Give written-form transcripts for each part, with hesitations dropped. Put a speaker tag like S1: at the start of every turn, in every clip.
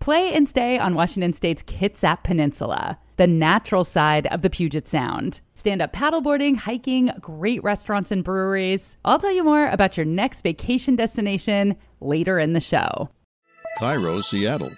S1: Play and stay on Washington State's Kitsap Peninsula, the natural side of the Puget Sound. Stand-up paddleboarding, hiking, great restaurants and breweries. I'll tell you more about your next vacation destination later in the show.
S2: KIRO, Seattle.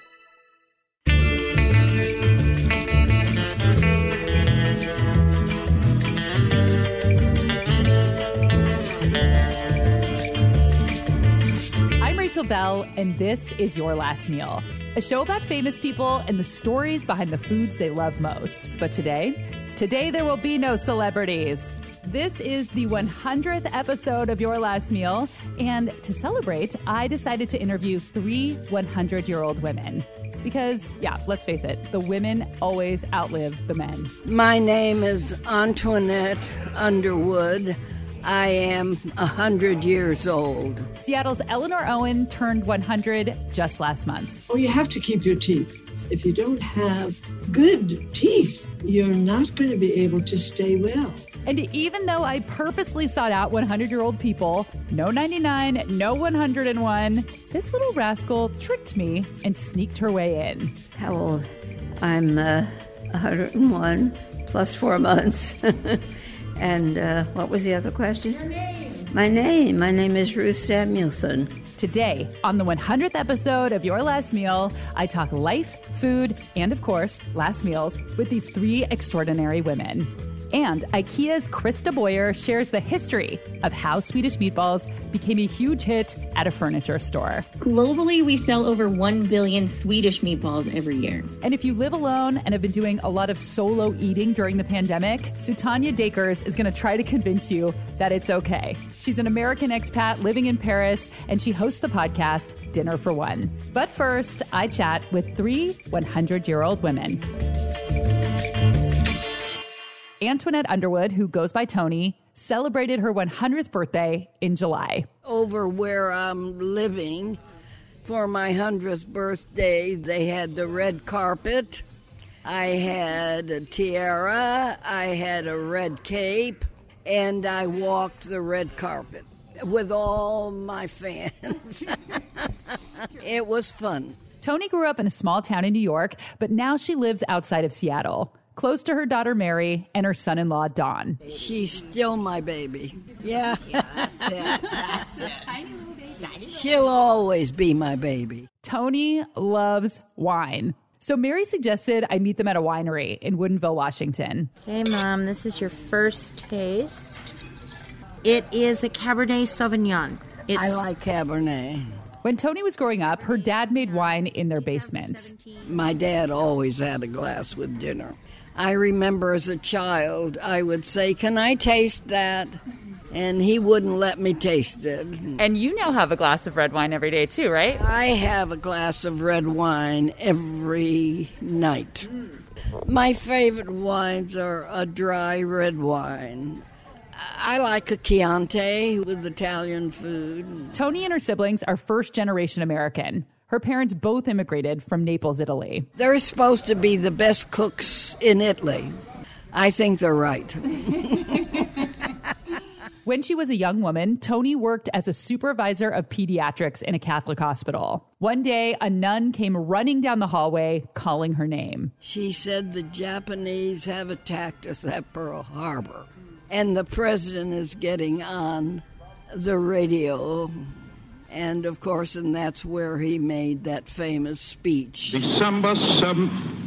S1: I'm Rachel Bell, and this is Your Last Meal, a show about famous people and the stories behind the foods they love most. But today there will be no celebrities. This is the 100th episode of Your Last Meal, and to celebrate, I decided to interview 3 100-year-old women. Because, yeah, let's face it, the women always outlive the men.
S3: My name is Antoinette Underwood. I am 100 years old.
S1: Seattle's Eleanor Owen turned 100 just last month.
S4: Oh, you have to keep your teeth. If you don't have good teeth, you're not going to be able to stay well.
S1: And even though I purposely sought out 100-year-old people, no 99, no 101, this little rascal tricked me and sneaked her way in.
S5: How old? I'm 101 plus 4 months. And what was the other question?
S1: Your name.
S5: My name is Ruth Samuelson.
S1: Today, on the 100th episode of Your Last Meal, I talk life, food, and of course, last meals with these 3 extraordinary women. And IKEA's Krista Boyer shares the history of how Swedish meatballs became a huge hit at a furniture store.
S6: Globally, we sell over 1 billion Swedish meatballs every year.
S1: And if you live alone and have been doing a lot of solo eating during the pandemic, Sutanya Dakers is going to try to convince you that it's okay. She's an American expat living in Paris, and she hosts the podcast Dinner for One. But first, I chat with 3 100-year-old women. Antoinette Underwood, who goes by Tony, celebrated her 100th birthday in July.
S3: Over where I'm living, for my 100th birthday, they had the red carpet. I had a tiara, I had a red cape, and I walked the red carpet with all my fans. It was fun.
S1: Tony grew up in a small town in New York, but now she lives outside of Seattle, close to her daughter Mary and her son-in-law Don.
S3: She's still my baby. Yeah.
S5: That's it.
S1: Tiny little baby.
S3: She'll always be my baby.
S1: Tony loves wine. So Mary suggested I meet them at a winery in Woodinville, Washington.
S7: Okay, Mom, this is your first taste. It is a Cabernet Sauvignon.
S3: I like Cabernet.
S1: When Tony was growing up, her dad made wine in their basement.
S3: My dad always had a glass with dinner. I remember as a child, I would say, "Can I taste that?" And he wouldn't let me taste it.
S1: And you now have a glass of red wine every day too, right?
S3: I have a glass of red wine every night. My favorite wines are a dry red wine. I like a Chianti with Italian food.
S1: Tony and her siblings are first-generation American. Her parents both immigrated from Naples, Italy.
S3: They're supposed to be the best cooks in Italy. I think they're right.
S1: When she was a young woman, Tony worked as a supervisor of pediatrics in a Catholic hospital. One day, a nun came running down the hallway, calling her name.
S3: She said the Japanese have attacked us at Pearl Harbor, and the president is getting on the radio. And, of course, and that's where he made that famous speech.
S8: December 7th,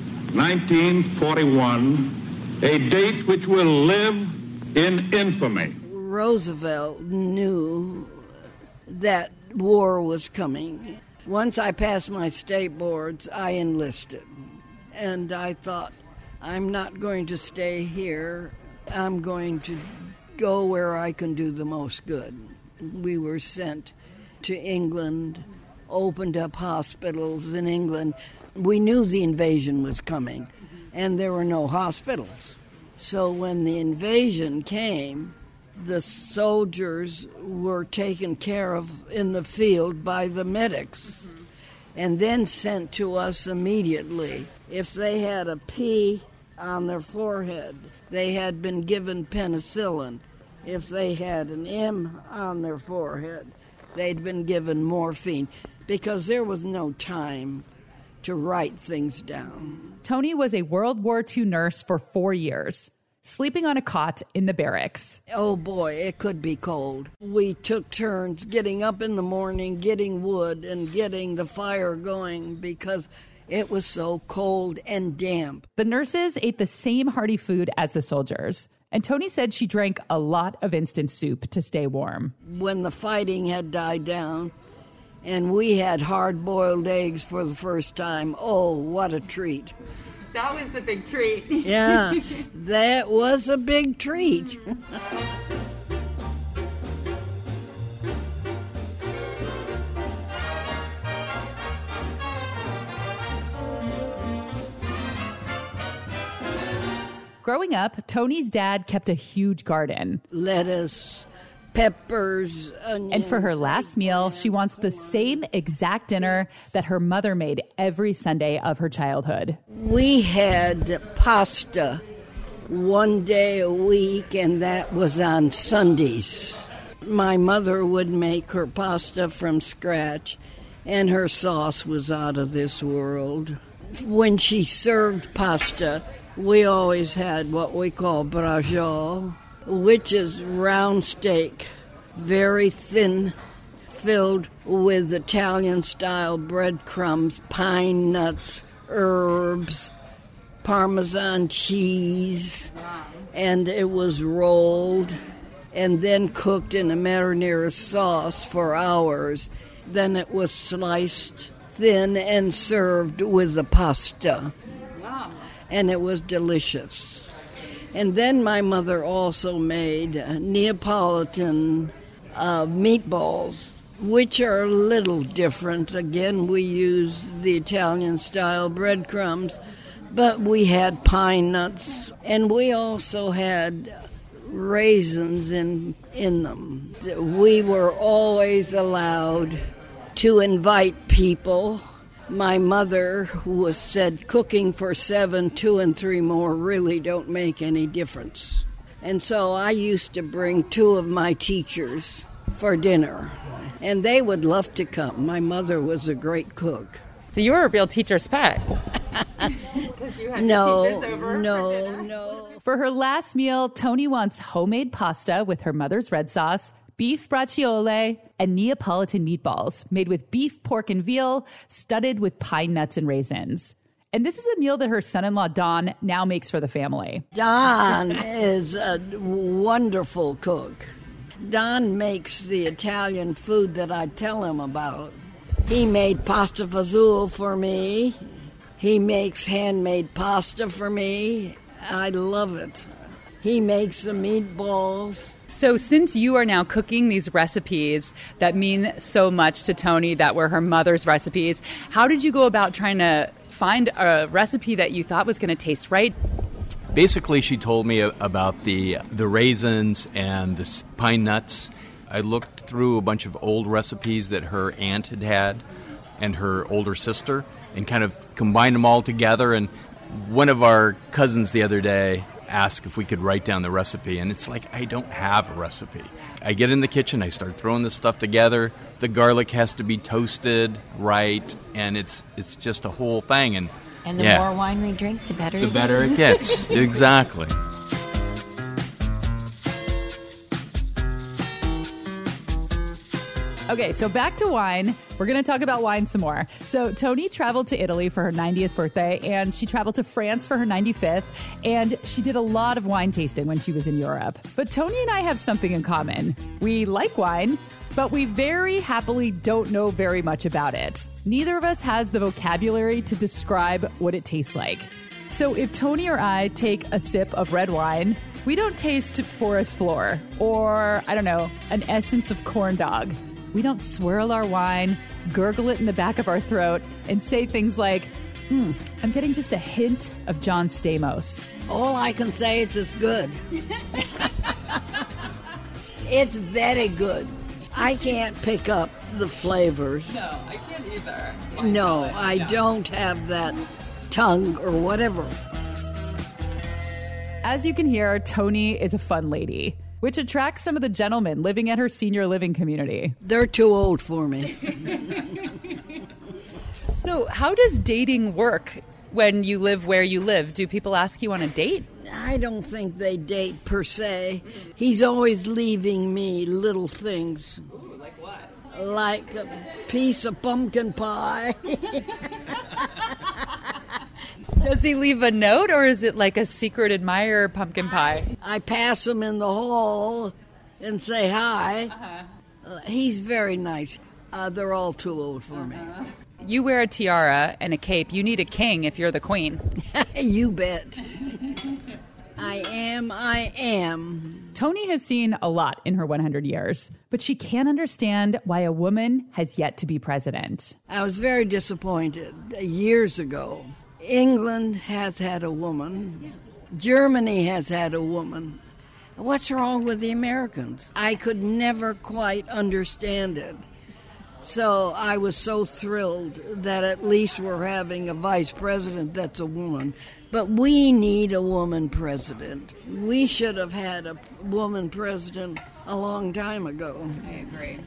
S8: 1941, a date which will live in infamy.
S3: Roosevelt knew that war was coming. Once I passed my state boards, I enlisted. And I thought, I'm not going to stay here. I'm going to go where I can do the most good. We were sent to England, opened up hospitals in England. We knew the invasion was coming, and there were no hospitals. So when the invasion came, the soldiers were taken care of in the field by the medics, and then sent to us immediately. If they had a P on their forehead, they had been given penicillin. If they had an M on their forehead, they'd been given morphine, because there was no time to write things down.
S1: Toni was a World War II nurse for 4 years, sleeping on a cot in the barracks.
S3: Oh boy, it could be cold. We took turns getting up in the morning, getting wood, and getting the fire going because it was so cold and damp.
S1: The nurses ate the same hearty food as the soldiers, and Toni said she drank a lot of instant soup to stay warm.
S3: When the fighting had died down and we had hard-boiled eggs for the first time, oh, what a treat.
S1: That was the big treat.
S3: Yeah, that was a big treat.
S1: Growing up, Toni's dad kept a huge garden.
S3: Lettuce, peppers, onions.
S1: And for her last meal, she wants the same exact dinner that her mother made every Sunday of her childhood.
S3: We had pasta one day a week, and that was on Sundays. My mother would make her pasta from scratch, and her sauce was out of this world. When she served pasta, we always had what we call braciole, which is round steak, very thin, filled with Italian-style breadcrumbs, pine nuts, herbs, Parmesan cheese, and it was rolled and then cooked in a marinara sauce for hours. Then it was sliced thin and served with the pasta. And it was delicious. And then my mother also made Neapolitan meatballs, which are a little different. Again, we use the Italian-style breadcrumbs, but we had pine nuts, and we also had raisins in them. We were always allowed to invite people. My mother, who said cooking for 7, 2 and 3 more really don't make any difference. And so I used to bring 2 of my teachers for dinner, and they would love to come. My mother was a great cook.
S1: So you were a real teacher's pet. Because you had teachers over for dinner.
S3: No.
S1: For her last meal, Toni wants homemade pasta with her mother's red sauce, beef braciole, and Neapolitan meatballs made with beef, pork, and veal, studded with pine nuts and raisins. And this is a meal that her son-in-law, Don, now makes for the family.
S3: Don is a wonderful cook. Don makes the Italian food that I tell him about. He made pasta fazool for me. He makes handmade pasta for me. I love it. He makes the meatballs.
S1: So since you are now cooking these recipes that mean so much to Toni, that were her mother's recipes, how did you go about trying to find a recipe that you thought was going to taste right?
S9: Basically, she told me about the raisins and the pine nuts. I looked through a bunch of old recipes that her aunt had and her older sister and kind of combined them all together. And one of our cousins the other day ask if we could write down the recipe, and it's like, I don't have a recipe. I get in the kitchen, I start throwing this stuff together. The garlic has to be toasted right, and it's just a whole thing. And
S7: the more wine we drink, the better
S9: it gets. Exactly.
S1: Okay, so back to wine. We're going to talk about wine some more. So Toni traveled to Italy for her 90th birthday, and she traveled to France for her 95th, and she did a lot of wine tasting when she was in Europe. But Toni and I have something in common. We like wine, but we very happily don't know very much about it. Neither of us has the vocabulary to describe what it tastes like. So if Toni or I take a sip of red wine, we don't taste forest floor or, I don't know, an essence of corn dog. We don't swirl our wine, gurgle it in the back of our throat, and say things like, I'm getting just a hint of John Stamos.
S3: All I can say is it's good. It's very good. I can't pick up the flavors.
S1: No, I can't either.
S3: No, I don't have that tongue or whatever.
S1: As you can hear, Toni is a fun lady, which attracts some of the gentlemen living at her senior living community.
S3: They're too old for me.
S1: So how does dating work when you live where you live? Do people ask you on a date?
S3: I don't think they date per se. He's always leaving me little things.
S1: Ooh, like what?
S3: Like a piece of pumpkin pie.
S1: Does he leave a note, or is it like a secret admirer pumpkin pie?
S3: I pass him in the hall and say hi. He's very nice. They're all too old for me.
S1: You wear a tiara and a cape. You need a king if you're the queen.
S3: You bet. I am.
S1: Toni has seen a lot in her 100 years, but she can't understand why a woman has yet to be president.
S3: I was very disappointed years ago. England has had a woman. Germany has had a woman. What's wrong with the Americans? I could never quite understand it. So I was so thrilled that at least we're having a vice president that's a woman. But we need a woman president. We should have had a woman president a long time ago.
S1: I agree.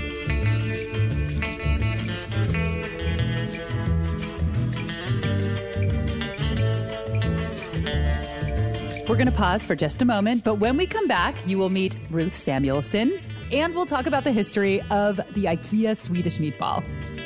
S1: We're going to pause for just a moment, but when we come back, you will meet Ruth Samuelsson, and we'll talk about the history of the IKEA Swedish meatball.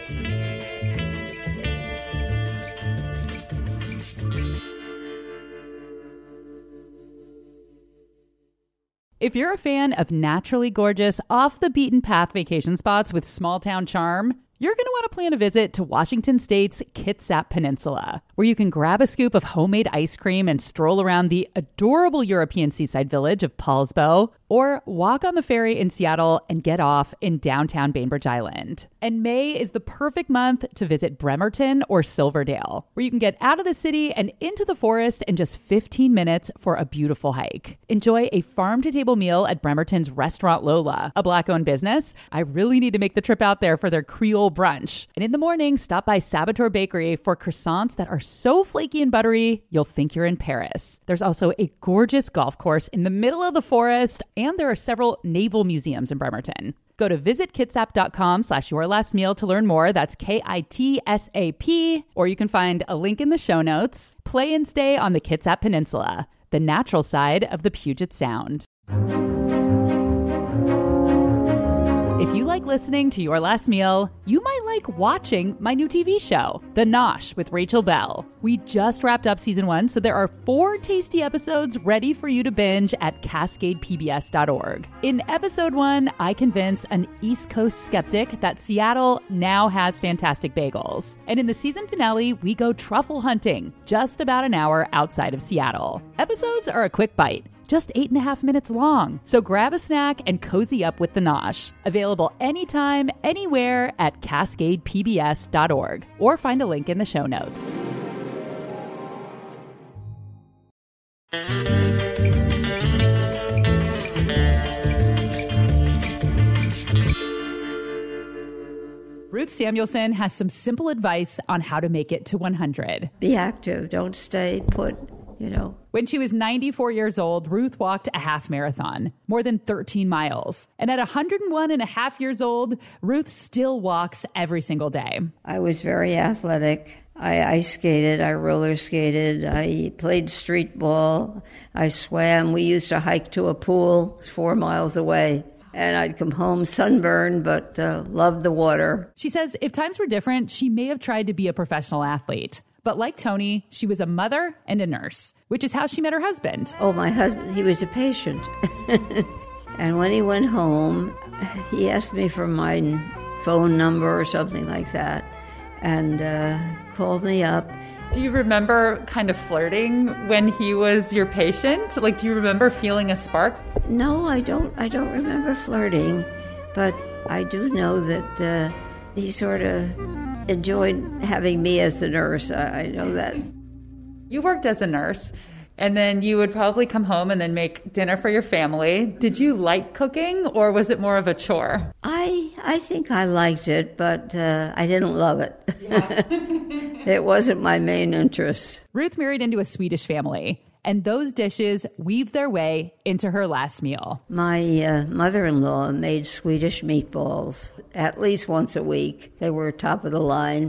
S1: If you're a fan of naturally gorgeous, off-the-beaten-path vacation spots with small-town charm, you're going to want to plan a visit to Washington State's Kitsap Peninsula, where you can grab a scoop of homemade ice cream and stroll around the adorable European seaside village of Paulsbo, or walk on the ferry in Seattle and get off in downtown Bainbridge Island. And May is the perfect month to visit Bremerton or Silverdale, where you can get out of the city and into the forest in just 15 minutes for a beautiful hike. Enjoy a farm-to-table meal at Bremerton's Restaurant Lola, a Black-owned business. I really need to make the trip out there for their Creole brunch. And in the morning, stop by Saboteur Bakery for croissants that are so flaky and buttery, you'll think you're in Paris. There's also a gorgeous golf course in the middle of the forest, and there are several naval museums in Bremerton. Go to visitkitsap.com/yourlastmeal to learn more. That's KITSAP, or you can find a link in the show notes. Play and stay on the Kitsap Peninsula, the natural side of the Puget Sound. If you like listening to Your Last Meal, you might like watching my new TV show, The Nosh with Rachel Bell. We just wrapped up season 1, so there are 4 tasty episodes ready for you to binge at CascadePBS.org. In episode 1, I convince an East Coast skeptic that Seattle now has fantastic bagels. And in the season finale, we go truffle hunting, just about an hour outside of Seattle. Episodes are a quick bite, just 8.5 minutes long. So grab a snack and cozy up with The Nosh. Available anytime, anywhere at CascadePBS.org, or find a link in the show notes. Ruth Samuelsson has some simple advice on how to make it to 100.
S5: Be active. Don't stay put,
S1: When she was 94 years old, Ruth walked a half marathon, more than 13 miles. And at 101 and a half years old, Ruth still walks every single day.
S5: I was very athletic. I ice skated, I roller skated, I played street ball, I swam. We used to hike to a pool 4 miles away. And I'd come home sunburned, but loved the water.
S1: She says if times were different, she may have tried to be a professional athlete. But like Toni, she was a mother and a nurse, which is how she met her husband.
S5: Oh, my husband, he was a patient. And when he went home, he asked me for my phone number or something like that, and called me up.
S1: Do you remember kind of flirting when he was your patient? Like, do you remember feeling a spark?
S5: No, I don't remember flirting, but I do know that he sort of enjoyed having me as the nurse. I know that.
S1: You worked as a nurse, and then you would probably come home and then make dinner for your family. Did you like cooking, or was it more of a chore?
S5: I think I liked it, but I didn't love it.
S1: Yeah.
S5: It wasn't my main interest.
S1: Ruth married into a Swedish family, and those dishes weave their way into her last meal.
S5: My mother-in-law made Swedish meatballs at least once a week. They were top of the line.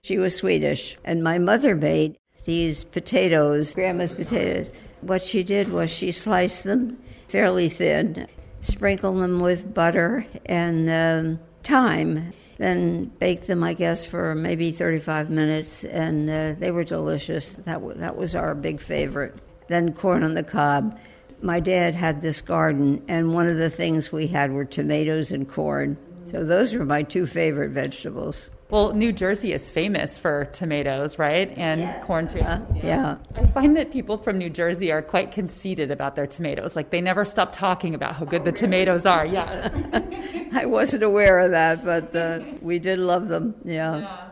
S5: She was Swedish. And my mother made these potatoes, Grandma's potatoes. What she did was she sliced them fairly thin, sprinkled them with butter and thyme, then baked them, I guess, for maybe 35 minutes, and they were delicious. That was our big favorite. Then corn on the cob. My dad had this garden, and one of the things we had were tomatoes and corn. So those were my two favorite vegetables.
S1: Well, New Jersey is famous for tomatoes, right? And corn too.
S5: Yeah.
S1: I find that people from New Jersey are quite conceited about their tomatoes. Like, they never stop talking about how good the tomatoes are. Yeah.
S5: I wasn't aware of that, but we did love them. Yeah.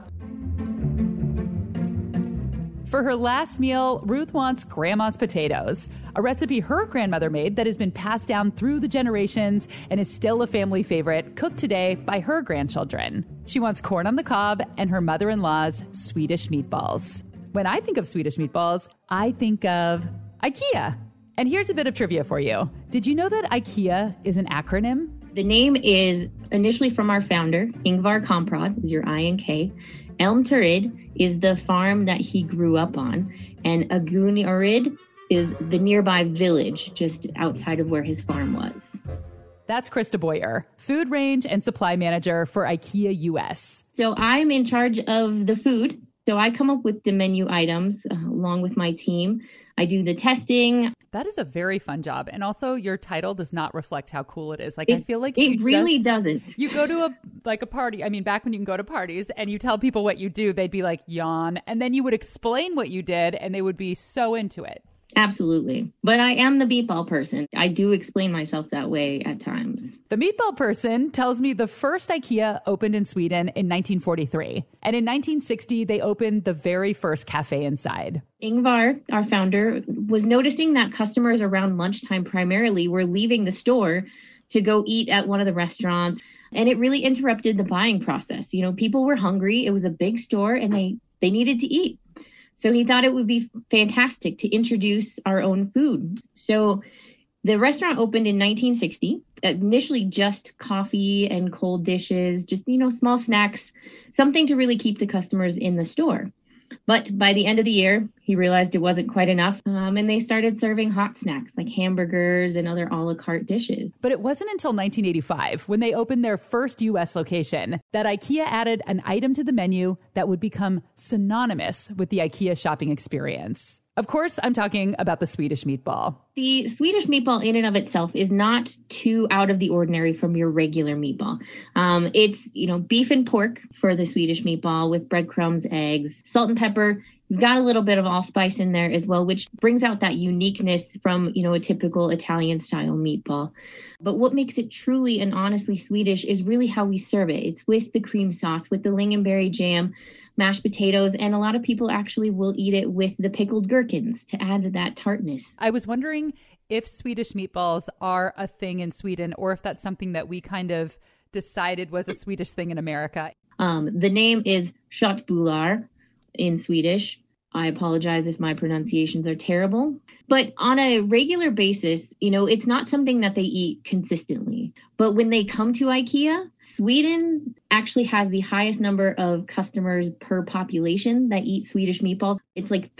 S1: For her last meal, Ruth wants Grandma's potatoes, a recipe her grandmother made that has been passed down through the generations and is still a family favorite, cooked today by her grandchildren. She wants corn on the cob and her mother-in-law's Swedish meatballs. When I think of Swedish meatballs, I think of IKEA. And here's a bit of trivia for you. Did you know that IKEA is an acronym?
S6: The name is initially from our founder, Ingvar Kamprad, is your I-N-K. Elmturid is the farm that he grew up on, and Agunnaryd is the nearby village just outside of where his farm was.
S1: That's Krista Boyer, food range and supply manager for IKEA US.
S6: So I'm in charge of the food. So I come up with the menu items along with my team. I do the testing.
S1: That is a very fun job. And also your title does not reflect how cool it is. Like, I feel like
S6: it really doesn't.
S1: You go to a party. I mean, back when you can go to parties and you tell people what you do, they'd be like, yawn. And then you would explain what you did and they would be so into it.
S6: Absolutely. But I am the meatball person. I do explain myself that way at times.
S1: The meatball person tells me the first IKEA opened in Sweden in 1943. And in 1960, they opened the very first cafe inside.
S6: Ingvar, our founder, was noticing that customers around lunchtime primarily were leaving the store to go eat at one of the restaurants. And it really interrupted the buying process. You know, people were hungry. It was a big store and they needed to eat. So he thought it would be fantastic to introduce our own food. So the restaurant opened in 1960, initially just coffee and cold dishes, just, small snacks, something to really keep the customers in the store. But by the end of the year, he realized it wasn't quite enough. And they started serving hot snacks like hamburgers and other a la carte dishes.
S1: But it wasn't until 1985, when they opened their first U.S. location, that IKEA added an item to the menu that would become synonymous with the IKEA shopping experience. Of course, I'm talking about the Swedish meatball.
S6: The Swedish meatball in and of itself is not too out of the ordinary from your regular meatball. It's, beef and pork for the Swedish meatball with breadcrumbs, eggs, salt and pepper. You've got a little bit of allspice in there as well, which brings out that uniqueness from, a typical Italian style meatball. But what makes it truly and honestly Swedish is really how we serve it. It's with the cream sauce, with the lingonberry jam, mashed potatoes, and a lot of people actually will eat it with the pickled gherkins to add to that tartness.
S1: I was wondering if Swedish meatballs are a thing in Sweden, or if that's something that we kind of decided was a Swedish thing in America.
S6: The name is köttbullar in Swedish. I apologize if my pronunciations are terrible. But on a regular basis, it's not something that they eat consistently. But when they come to IKEA, Sweden actually has the highest number of customers per population that eat Swedish meatballs. It's like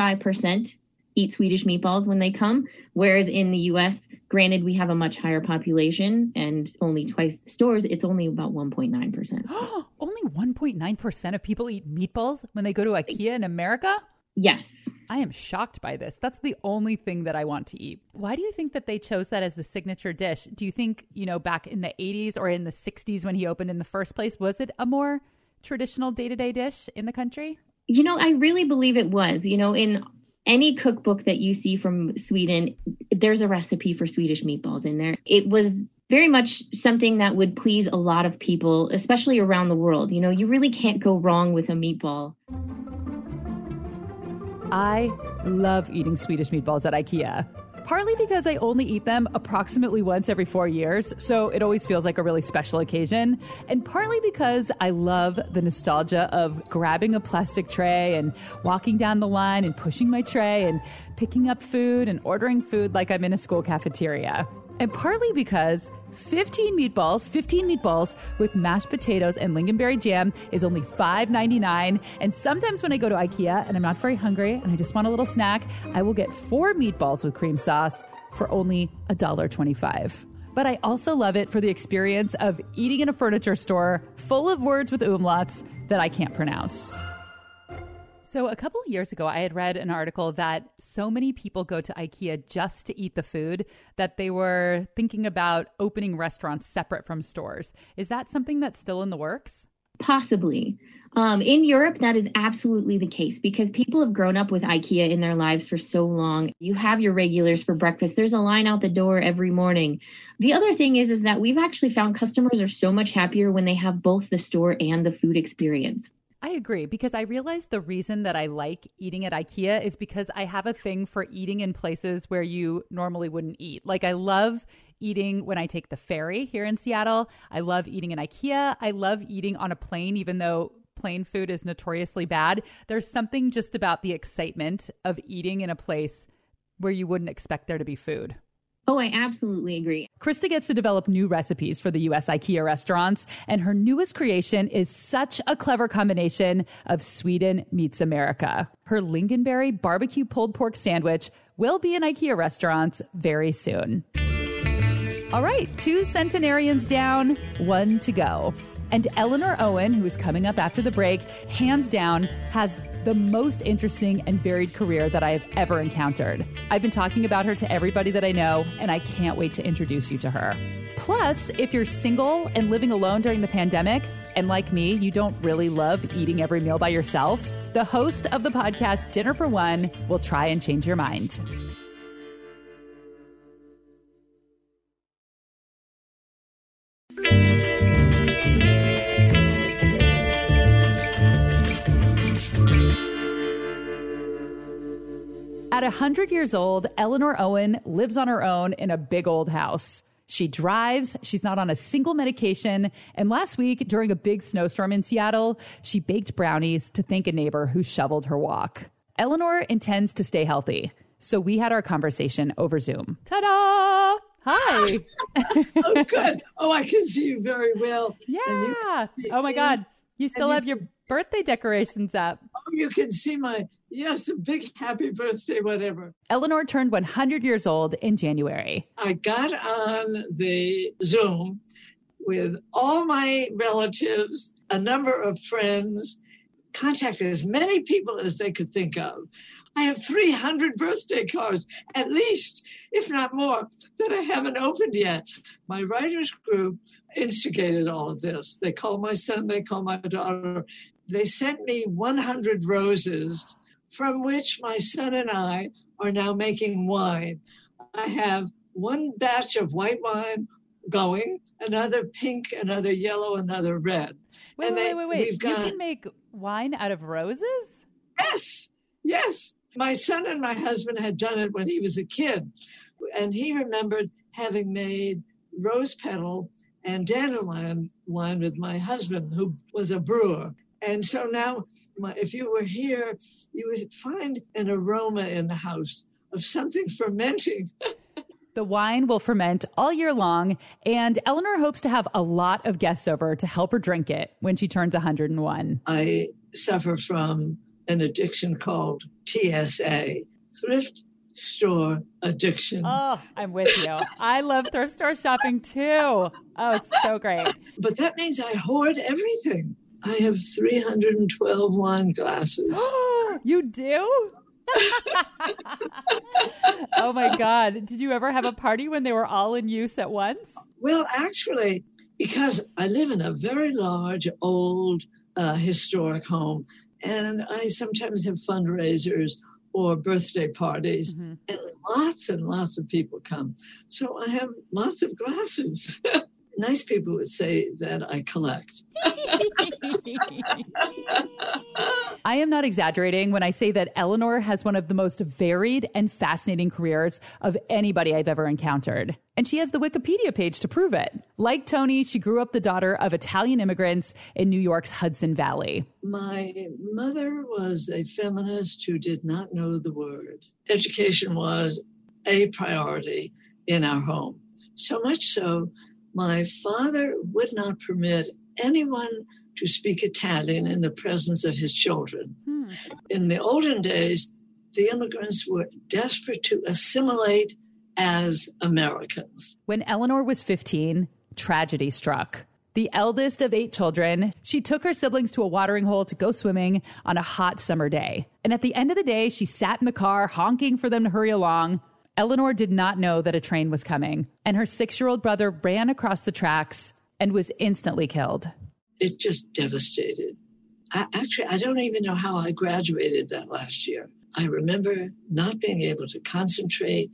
S6: 35% eat Swedish meatballs when they come. Whereas in the US, granted, we have a much higher population and only twice the stores, it's only about 1.9%.
S1: Only 1.9% of people eat meatballs when they go to IKEA in America?
S6: Yes.
S1: I am shocked by this. That's the only thing that I want to eat. Why do you think that they chose that as the signature dish? Do you think, back in the 80s or in the 60s when he opened in the first place, was it a more traditional day-to-day dish in the country?
S6: I really believe it was. In any cookbook that you see from Sweden, there's a recipe for Swedish meatballs in there. It was very much something that would please a lot of people, especially around the world. You really can't go wrong with a meatball.
S1: I love eating Swedish meatballs at IKEA, partly because I only eat them approximately once every 4 years, so it always feels like a really special occasion, and partly because I love the nostalgia of grabbing a plastic tray and walking down the line and pushing my tray and picking up food and ordering food like I'm in a school cafeteria. and partly because 15 meatballs with mashed potatoes and lingonberry jam is only $5.99. And sometimes when I go to IKEA and I'm not very hungry and I just want a little snack, I will get 4 meatballs with cream sauce for only $1.25. But I also love it for the experience of eating in a furniture store full of words with umlauts that I can't pronounce. So a couple of years ago, I had read an article that so many people go to IKEA just to eat the food that they were thinking about opening restaurants separate from stores. Is that something that's still in the works?
S6: Possibly. In Europe, that is absolutely the case because people have grown up with IKEA in their lives for so long. You have your regulars for breakfast. There's a line out the door every morning. The other thing is that we've actually found customers are so much happier when they have both the store and the food experience.
S1: I agree, because I realized the reason that I like eating at IKEA is because I have a thing for eating in places where you normally wouldn't eat. Like, I love eating when I take the ferry here in Seattle. I love eating in IKEA. I love eating on a plane, even though plane food is notoriously bad. There's something just about the excitement of eating in a place where you wouldn't expect there to be food.
S6: Oh, I absolutely agree.
S1: Krista gets to develop new recipes for the U.S. IKEA restaurants, and her newest creation is such a clever combination of Sweden meets America. Her lingonberry barbecue pulled pork sandwich will be in IKEA restaurants very soon. All right, 2 centenarians down, 1 to go. And Eleanor Owen, who is coming up after the break, hands down has the most interesting and varied career that I have ever encountered. I've been talking about her to everybody that I know, and I can't wait to introduce you to her. Plus, if you're single and living alone during the pandemic, and like me, you don't really love eating every meal by yourself, the host of the podcast Dinner for One will try and change your mind. At 100 years old, Eleanor Owen lives on her own in a big old house. She drives, she's not on a single medication, and last week, during a big snowstorm in Seattle, she baked brownies to thank a neighbor who shoveled her walk. Eleanor intends to stay healthy, so we had our conversation over Zoom. Ta-da! Hi!
S4: Oh, good. Oh, I can see you very well.
S1: Yeah. Oh, my God. You still have your birthday decorations up.
S4: Oh, you can see yes, a big happy birthday, whatever.
S1: Eleanor turned 100 years old in January.
S4: I got on the Zoom with all my relatives, a number of friends, contacted as many people as they could think of. I have 300 birthday cards, at least, if not more, that I haven't opened yet. My writers group instigated all of this. They called my son, they called my daughter. They sent me 100 roses, from which my son and I are now making wine. I have one batch of white wine going, another pink, another yellow, another red.
S1: Wait. You can make wine out of roses?
S4: Yes. My son and my husband had done it when he was a kid, and he remembered having made rose petal and dandelion wine with my husband, who was a brewer. And so now, if you were here, you would find an aroma in the house of something fermenting.
S1: The wine will ferment all year long, and Eleanor hopes to have a lot of guests over to help her drink it when she turns 101.
S4: I suffer from an addiction called TSA, thrift store addiction.
S1: Oh, I'm with you. I love thrift store shopping too. Oh, it's so great.
S4: But that means I hoard everything. I have 312 wine glasses.
S1: You do? Oh my God. Did you ever have a party when they were all in use at once?
S4: Well, actually, because I live in a very large, old, historic home, and I sometimes have fundraisers or birthday parties, and lots of people come. So I have lots of glasses. Nice people would say that I collect.
S1: I am not exaggerating when I say that Eleanor has one of the most varied and fascinating careers of anybody I've ever encountered. And she has the Wikipedia page to prove it. Like Tony, she grew up the daughter of Italian immigrants in New York's Hudson Valley.
S4: My mother was a feminist who did not know the word. Education was a priority in our home. So much so, my father would not permit anyone to speak Italian in the presence of his children. In the olden days, the immigrants were desperate to assimilate as Americans.
S1: When Eleanor was 15, tragedy struck. The eldest of 8 children, she took her siblings to a watering hole to go swimming on a hot summer day. And at the end of the day, she sat in the car honking for them to hurry along. Eleanor did not know that a train was coming, and her 6-year-old brother ran across the tracks and was instantly killed.
S4: It just devastated. I don't even know how I graduated that last year. I remember not being able to concentrate.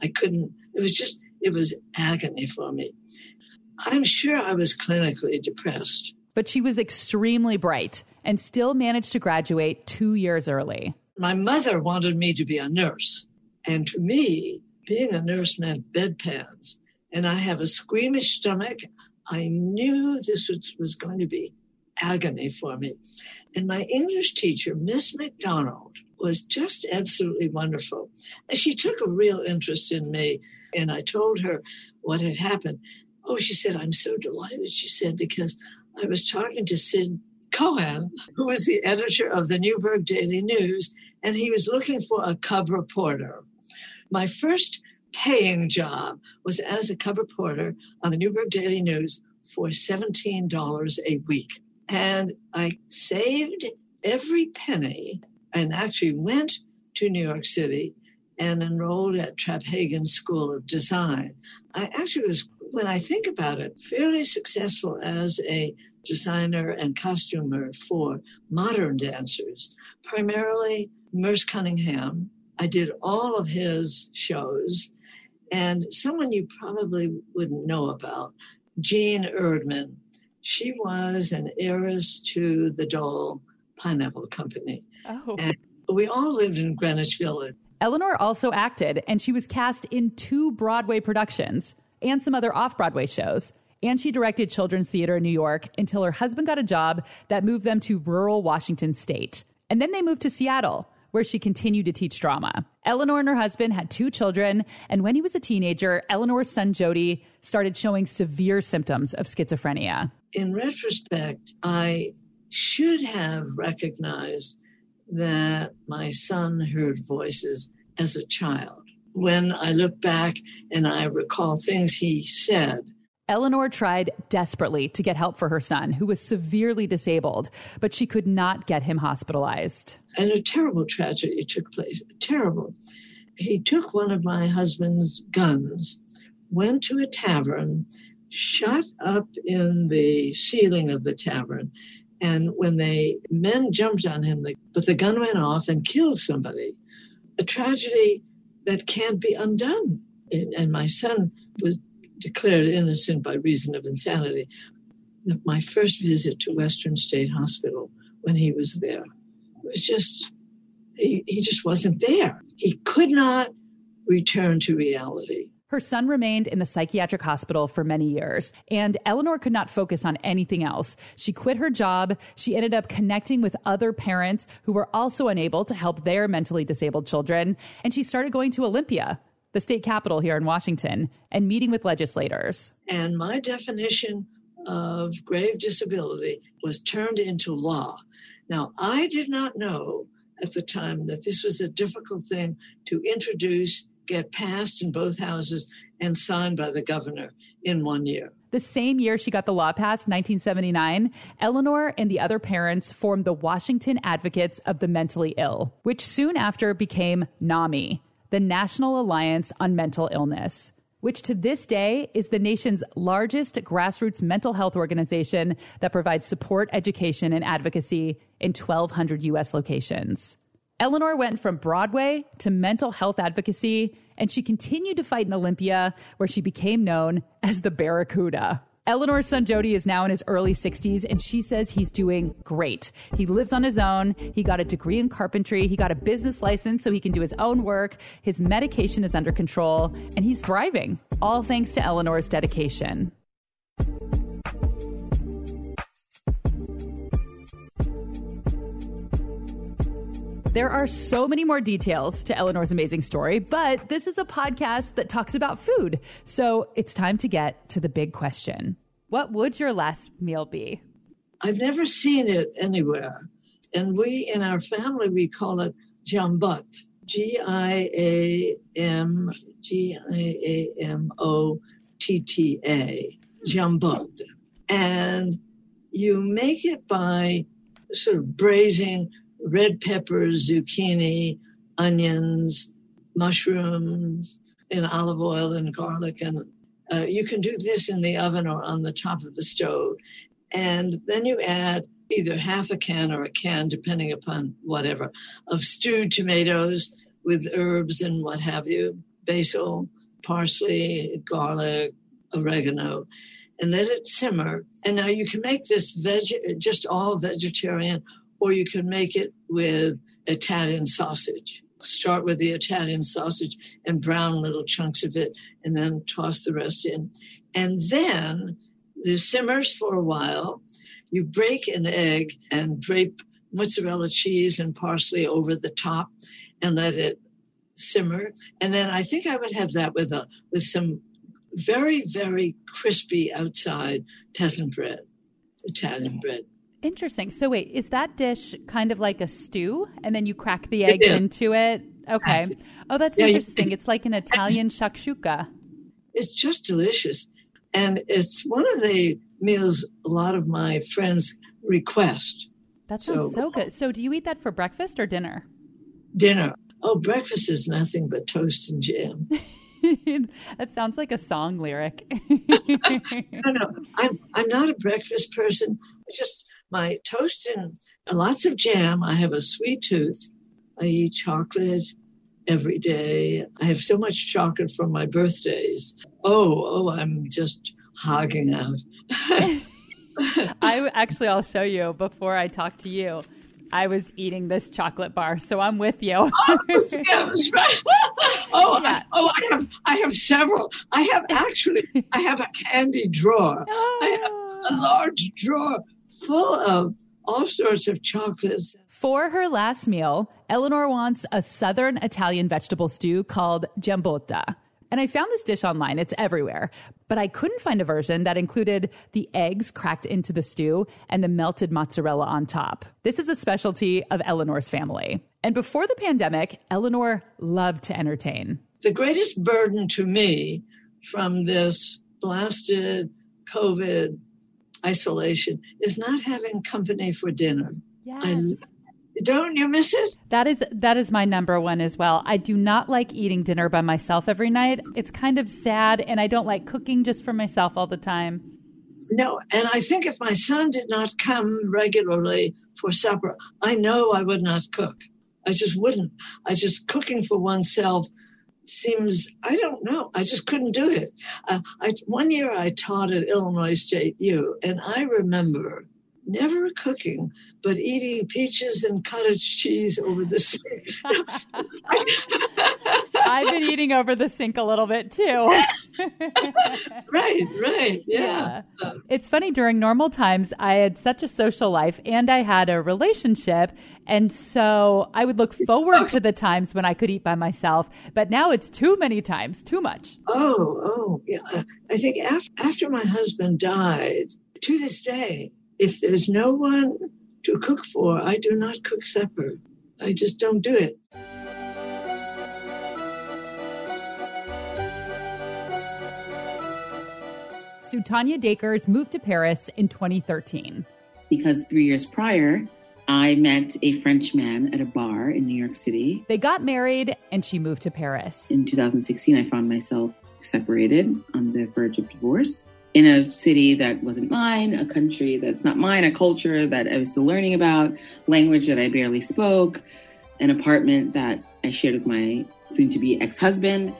S4: It was agony for me. I'm sure I was clinically depressed.
S1: But she was extremely bright and still managed to graduate 2 years early.
S4: My mother wanted me to be a nurse. And to me, being a nurse meant bedpans. And I have a squeamish stomach. I knew this was going to be agony for me. And my English teacher, Miss McDonald, was just absolutely wonderful. And she took a real interest in me. And I told her what had happened. Oh, she said, I'm so delighted, she said, because I was talking to Sid Cohen, who was the editor of the Newburgh Daily News, and he was looking for a cub reporter. My first paying job was as a cub reporter on the Newburgh Daily News for $17 a week. And I saved every penny and actually went to New York City and enrolled at Traphagen School of Design. I actually was, when I think about it, fairly successful as a designer and costumer for modern dancers, primarily Merce Cunningham. I did all of his shows, and someone you probably wouldn't know about, Jean Erdman. She was an heiress to the Dole Pineapple Company.
S1: Oh.
S4: And we all lived in Greenwich Village.
S1: Eleanor also acted, and she was cast in 2 Broadway productions and some other off-Broadway shows. And she directed children's theater in New York until her husband got a job that moved them to rural Washington state. And then they moved to Seattle, where she continued to teach drama. Eleanor and her husband had 2 children, and when he was a teenager, Eleanor's son Jody started showing severe symptoms of schizophrenia.
S4: In retrospect, I should have recognized that my son heard voices as a child. When I look back and I recall things he said,
S1: Eleanor tried desperately to get help for her son, who was severely disabled, but she could not get him hospitalized.
S4: And a terrible tragedy took place. Terrible. He took one of my husband's guns, went to a tavern, shot up in the ceiling of the tavern, and when men jumped on him, but the gun went off and killed somebody. A tragedy that can't be undone. And my son was declared innocent by reason of insanity. My first visit to Western State Hospital when he was there, it was just, he just wasn't there. He could not return to reality.
S1: Her son remained in the psychiatric hospital for many years, and Eleanor could not focus on anything else. She quit her job. She ended up connecting with other parents who were also unable to help their mentally disabled children, and she started going to Olympia, the state capital here in Washington, and meeting with legislators.
S4: And my definition of grave disability was turned into law. Now, I did not know at the time that this was a difficult thing to introduce, get passed in both houses, and signed by the governor in 1 year.
S1: The same year she got the law passed, 1979, Eleanor and the other parents formed the Washington Advocates of the Mentally Ill, which soon after became NAMI, the National Alliance on Mental Illness, which to this day is the nation's largest grassroots mental health organization that provides support, education, and advocacy in 1,200 U.S. locations. Eleanor went from Broadway to mental health advocacy, and she continued to fight in Olympia, where she became known as the Barracuda. Eleanor's son Jody is now in his early 60s, and she says he's doing great. He lives on his own. He got a degree in carpentry. He got a business license so he can do his own work. His medication is under control, and he's thriving, all thanks to Eleanor's dedication. There are so many more details to Eleanor's amazing story, but this is a podcast that talks about food. So it's time to get to the big question. What would your last meal be?
S4: I've never seen it anywhere. And we, in our family, we call it jambot. Giammotta. Jambot. And you make it by sort of braising red peppers, zucchini, onions, mushrooms in olive oil and garlic. And you can do this in the oven or on the top of the stove. And then you add either half a can or a can, depending upon whatever, of stewed tomatoes with herbs and what have you, basil, parsley, garlic, oregano, and let it simmer. And now you can make this just all vegetarian, or you can make it with Italian sausage. Start with the Italian sausage and brown little chunks of it, and then toss the rest in. And then this simmers for a while. You break an egg and drape mozzarella cheese and parsley over the top and let it simmer. And then I think I would have that with some very, very crispy outside peasant bread, Italian bread.
S1: Interesting. So wait, is that dish kind of like a stew and then you crack the egg into it? Okay. Oh, that's interesting. It's like an Italian shakshuka.
S4: It's just delicious. And it's one of the meals a lot of my friends request.
S1: That sounds so good. So do you eat that for breakfast or dinner?
S4: Dinner. Oh, breakfast is nothing but toast and jam.
S1: That sounds like a song lyric.
S4: No, I'm not a breakfast person. Just my toast and lots of jam. I have a sweet tooth. I eat chocolate every day. I have so much chocolate from my birthdays. Oh, I'm just hogging out.
S1: I'll show you before I talk to you. I was eating this chocolate bar, so I'm with you.
S4: Yes, right. I have several. I have a candy drawer. I have a large drawer full of all sorts of chocolates.
S1: For her last meal, Eleanor wants a southern Italian vegetable stew called jambota. And I found this dish online. It's everywhere. But I couldn't find a version that included the eggs cracked into the stew and the melted mozzarella on top. This is a specialty of Eleanor's family. And before the pandemic, Eleanor loved to entertain.
S4: The greatest burden to me from this blasted COVID isolation is not having company for dinner.
S1: Yes.
S4: Don't you miss it?
S1: That is my number one as well. I do not like eating dinner by myself every night. It's kind of sad, and I don't like cooking just for myself all the time.
S4: No, and I think if my son did not come regularly for supper, I know I would not cook. I just wouldn't. Cooking for oneself seems, I don't know. I just couldn't do it. One year I taught at Illinois State U, and I remember never cooking, but eating peaches and cottage cheese over the sink.
S1: I've been eating over the sink a little bit too.
S4: Right. Yeah.
S1: It's funny, during normal times, I had such a social life and I had a relationship. And so I would look forward to the times when I could eat by myself. But now it's too many times, too much.
S4: Oh, yeah. I think after my husband died, to this day, if there's no one to cook for, I do not cook supper. I just don't do it.
S1: So Tanya Dakers moved to Paris in 2013.
S10: Because 3 years prior, I met a French man at a bar in New York City.
S1: They got married and she moved to Paris.
S10: In 2016, I found myself separated on the verge of divorce. In a city that wasn't mine, a country that's not mine, a culture that I was still learning about, language that I barely spoke, an apartment that I shared with my soon-to-be ex-husband.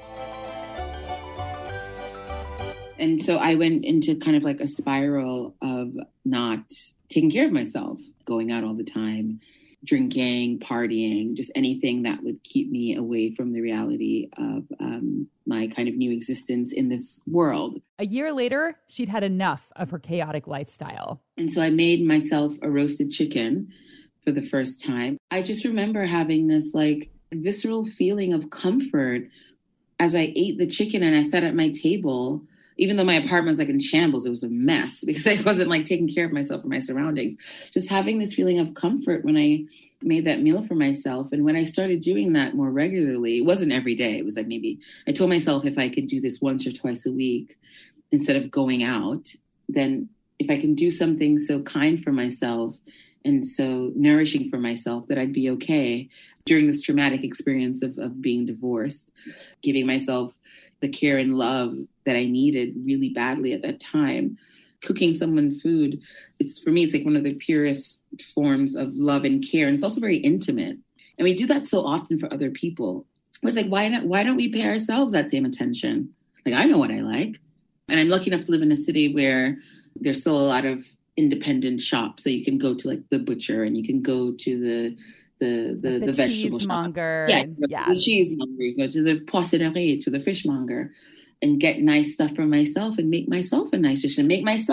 S10: And so I went into kind of like a spiral of not taking care of myself, going out all the time, drinking, partying, just anything that would keep me away from the reality of my kind of new existence in this world.
S1: A year later, she'd had enough of her chaotic lifestyle.
S10: And so I made myself a roasted chicken for the first time. I just remember having this like visceral feeling of comfort as I ate the chicken and I sat at my table. Even though my apartment was like in shambles, it was a mess because I wasn't like taking care of myself or my surroundings. Just having this feeling of comfort when I made that meal for myself. And when I started doing that more regularly, it wasn't every day. It was like maybe I told myself if I could do this once or twice a week instead of going out, then if I can do something so kind for myself and so nourishing for myself, that I'd be okay during this traumatic experience of being divorced, giving myself the care and love that I needed really badly at that time. Cooking someone food, for me, it's like one of the purest forms of love and care. And it's also very intimate. And we do that so often for other people. It's like, why don't we pay ourselves that same attention? Like, I know what I like. And I'm lucky enough to live in a city where there's still a lot of independent shops. So you can go to like the butcher and you can go to the vegetable
S1: cheesemonger.
S10: Yeah, the cheesemonger. You go to the poissonnerie, to the fishmonger, and get nice stuff for myself and make myself a nice dish and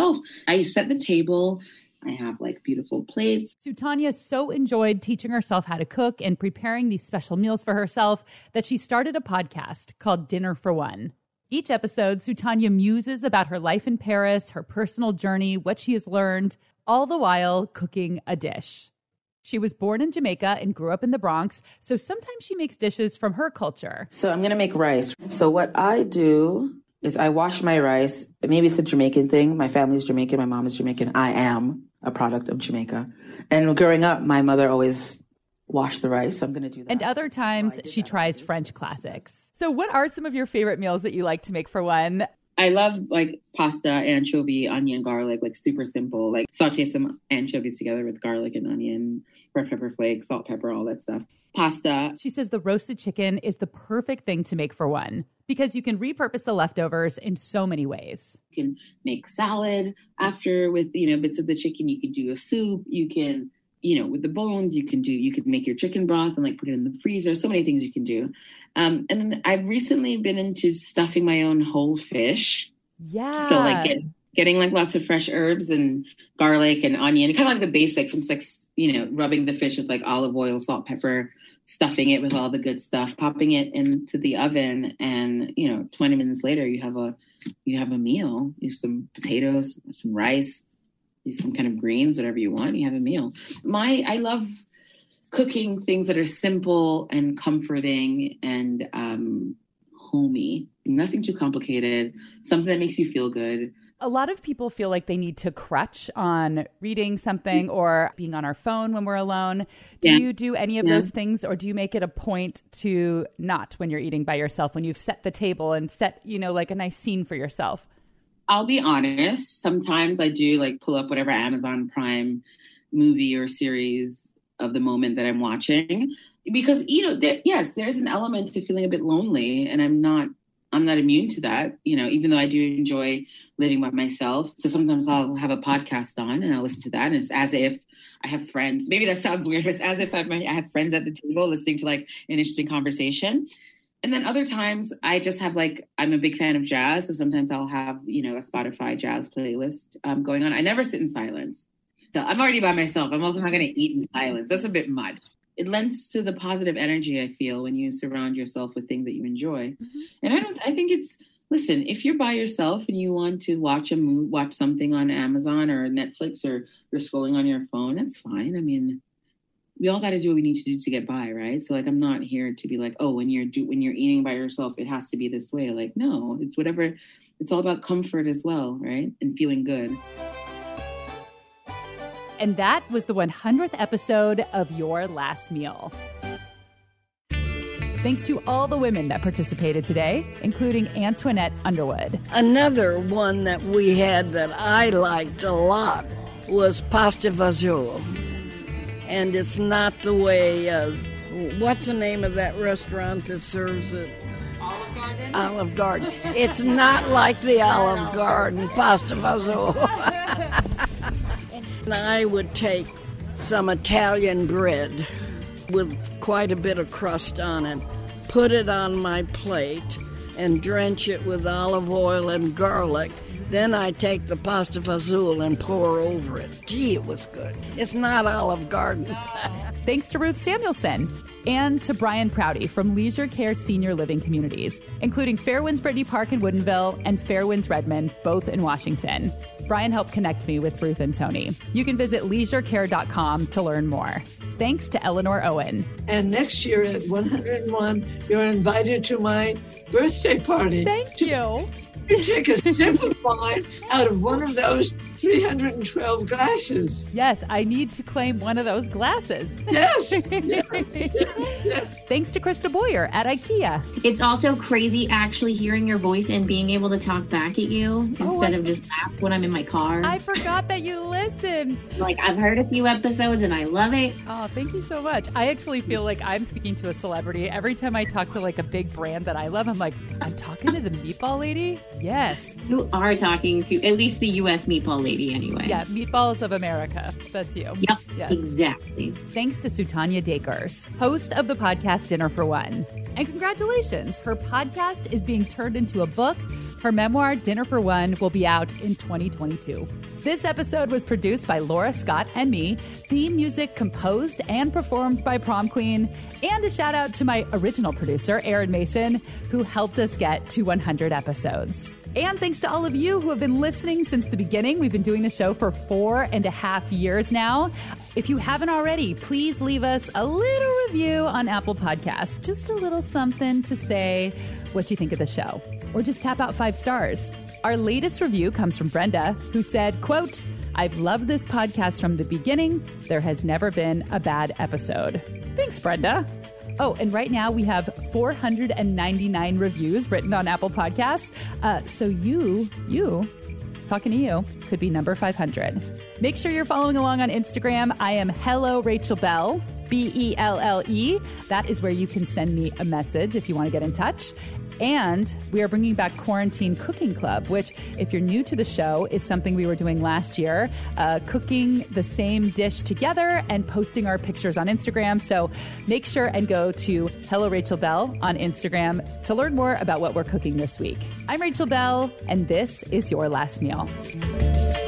S10: I set the table. I have like beautiful plates.
S1: Sutanya so enjoyed teaching herself how to cook and preparing these special meals for herself that she started a podcast called Dinner for One. Each episode, Sutanya muses about her life in Paris, her personal journey, what she has learned, all the while cooking a dish. She was born in Jamaica and grew up in the Bronx, so sometimes she makes dishes from her culture.
S11: So I'm going to make rice. So what I do is I wash my rice. Maybe it's a Jamaican thing. My family's Jamaican. My mom is Jamaican. I am a product of Jamaica. And growing up, my mother always washed the rice. So I'm going to do that.
S1: And other times she tries French classics. So what are some of your favorite meals that you like to make for one?
S10: I love like pasta, anchovy, onion, garlic, like super simple, like saute some anchovies together with garlic and onion, red pepper flakes, salt, pepper, all that stuff. Pasta.
S1: She says the roasted chicken is the perfect thing to make for one because you can repurpose the leftovers in so many ways.
S10: You can make salad after with, bits of the chicken. You can do a soup. You can, with the bones, you can make your chicken broth and like put it in the freezer. So many things you can do. And I've recently been into stuffing my own whole fish.
S1: Yeah.
S10: So like getting like lots of fresh herbs and garlic and onion, kind of like the basics. It's like, rubbing the fish with like olive oil, salt, pepper, stuffing it with all the good stuff, popping it into the oven. And, 20 minutes later, you have a meal. You have some potatoes, some rice, some kind of greens, whatever you want. You have a meal. I love cooking things that are simple and comforting and homey. Nothing too complicated. Something that makes you feel good.
S1: A lot of people feel like they need to crutch on reading something or being on our phone when we're alone. Do you do any of those things, or do you make it a point to not when you're eating by yourself, when you've set the table and set, like a nice scene for yourself?
S10: I'll be honest. Sometimes I do like pull up whatever Amazon Prime movie or series of the moment that I'm watching, because, there's an element to feeling a bit lonely, and I'm not immune to that, even though I do enjoy living by myself. So sometimes I'll have a podcast on and I'll listen to that. And it's as if I have friends. Maybe that sounds weird, but it's as if I have friends at the table listening to like an interesting conversation. And then other times I just have I'm a big fan of jazz. So sometimes I'll have, a Spotify jazz playlist going on. I never sit in silence. So I'm already by myself. I'm also not going to eat in silence. That's a bit much. It lends to the positive energy I feel when you surround yourself with things that you enjoy. Mm-hmm. And I think listen, if you're by yourself and you want to watch something on Amazon or Netflix, or you're scrolling on your phone, that's fine. I mean, we all got to do what we need to do to get by, right? So I'm not here to be like, oh, when you're eating by yourself, it has to be this way. Like, no, it's whatever. It's all about comfort as well, right? And feeling good.
S1: And that was the 100th episode of Your Last Meal. Thanks to all the women that participated today, including Antoinette Underwood.
S3: Another one that we had that I liked a lot was pasta fagioli. And it's not the way, what's the name of that restaurant that serves it?
S7: Olive Garden?
S3: Olive Garden. It's not like the Olive Garden pasta fagioli. And I would take some Italian bread with quite a bit of crust on it, put it on my plate, and drench it with olive oil and garlic, Then I take the pasta fazool and pour over it. Gee, it was good. It's not Olive Garden.
S1: Thanks to Ruth Samuelson and to Brian Prouty from Leisure Care Senior Living Communities, including Fairwinds Brittany Park in Woodinville and Fairwinds Redmond, both in Washington. Brian helped connect me with Ruth and Tony. You can visit leisurecare.com to learn more. Thanks to Eleanor Owen.
S4: And next year at 101, you're invited to my birthday party.
S1: Thank you.
S4: You take a sip of wine out of one of those 312 glasses.
S1: Yes, I need to claim one of those glasses.
S4: Yes.
S1: Thanks to Krista Boyer at IKEA.
S6: It's also crazy actually hearing your voice and being able to talk back at you instead of just laugh when I'm in my car.
S1: I forgot that you listen.
S6: Like, I've heard a few episodes and I love it.
S1: Oh, thank you so much. I actually feel like I'm speaking to a celebrity. Every time I talk to like a big brand that I love, I'm like, I'm talking to the meatball lady? Yes.
S6: You are talking to at least the U.S. meatball lady anyway.
S1: Yeah, Meatballs of America. That's you.
S6: Yep,
S1: yes.
S6: Exactly.
S1: Thanks to Sutanya Dakers, host of the podcast Dinner for One. And congratulations, her podcast is being turned into a book. Her memoir, Dinner for One, will be out in 2022. This episode was produced by Laura Scott and me, theme music composed and performed by Prom Queen, and a shout out to my original producer, Aaron Mason, who helped us get to 100 episodes. And thanks to all of you who have been listening since the beginning. We've been doing the show for 4.5 years now. If you haven't already, please leave us a little review on Apple Podcasts. Just a little something to say what you think of the show. Or just tap out 5 stars. Our latest review comes from Brenda, who said, quote, "I've loved this podcast from the beginning. There has never been a bad episode." Thanks, Brenda. Oh, and right now we have 499 reviews written on Apple Podcasts. So you, talking to you, could be number 500. Make sure you're following along on Instagram. I am Hello Rachel Belle, Belle. That is where you can send me a message if you want to get in touch. And we are bringing back Quarantine Cooking Club, which, if you're new to the show, is something we were doing last year, cooking the same dish together and posting our pictures on Instagram. So make sure and go to Hello Rachel Belle on Instagram to learn more about what we're cooking this week. I'm Rachel Belle, and this is Your Last Meal.